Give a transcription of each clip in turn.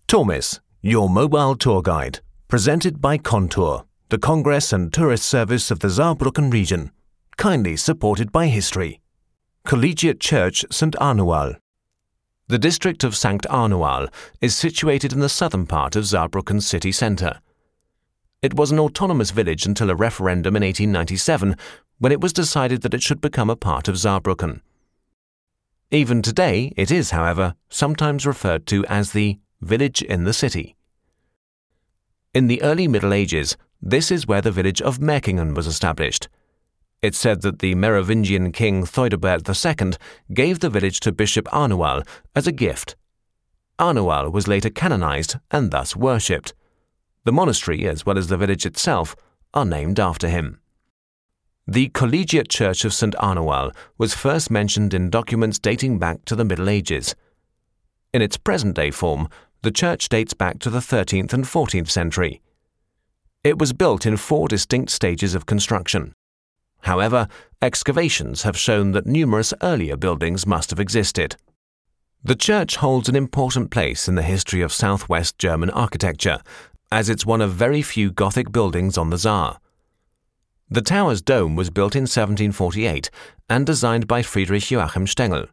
Tormis, your mobile tour guide, presented by Contour, the Congress and Tourist Service of the Saarbrücken region, kindly supported by history. Collegiate Church St. Arnual. The district of St. Arnual is situated in the southern part of Saarbrücken city centre. It was an autonomous village until a referendum in 1897, when it was decided that it should become a part of Saarbrücken. Even today, it is, however, sometimes referred to as the village in the city. In the early Middle Ages, this is where the village of Merkingen was established. It's said that the Merovingian king Theudebert II gave the village to Bishop Arnual as a gift. Arnual was later canonized and thus worshipped. The monastery, as well as the village itself, are named after him. The Collegiate Church of St. Arnual was first mentioned in documents dating back to the Middle Ages. In its present-day form, the church dates back to the 13th and 14th century. It was built in 4 distinct stages of construction. However, excavations have shown that numerous earlier buildings must have existed. The church holds an important place in the history of southwest German architecture, as it's one of very few Gothic buildings on the Saar. The tower's dome was built in 1748 and designed by Friedrich Joachim Stengel.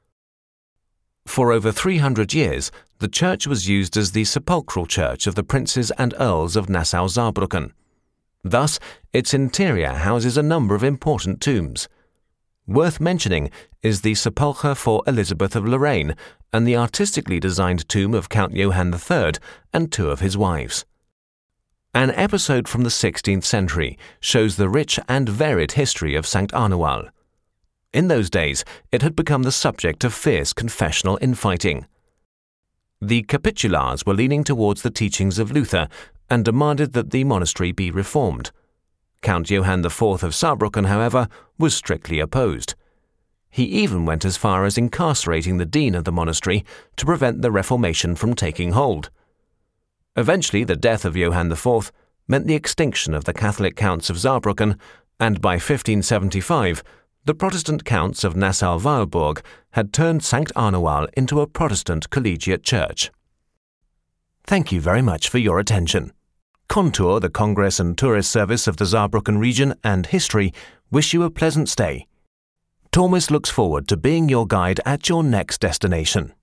For over 300 years, the church was used as the sepulchral church of the princes and earls of Nassau-Saarbrücken. Thus, its interior houses a number of important tombs. Worth mentioning is the sepulchre for Elizabeth of Lorraine and the artistically designed tomb of Count Johann III and 2 of his wives. An episode from the 16th century shows the rich and varied history of St. Arnual. In those days, it had become the subject of fierce confessional infighting. The Capitulars were leaning towards the teachings of Luther and demanded that the monastery be reformed. Count Johann IV of Saarbrücken, however, was strictly opposed. He even went as far as incarcerating the dean of the monastery to prevent the reformation from taking hold. Eventually, the death of Johann IV meant the extinction of the Catholic counts of Saarbrücken, and by 1575, the Protestant counts of Nassau-Weilburg had turned St. Arnual into a Protestant collegiate church. Thank you very much for your attention. Contour, the Congress and Tourist Service of the Saarbrücken region and history, wish you a pleasant stay. Tormis looks forward to being your guide at your next destination.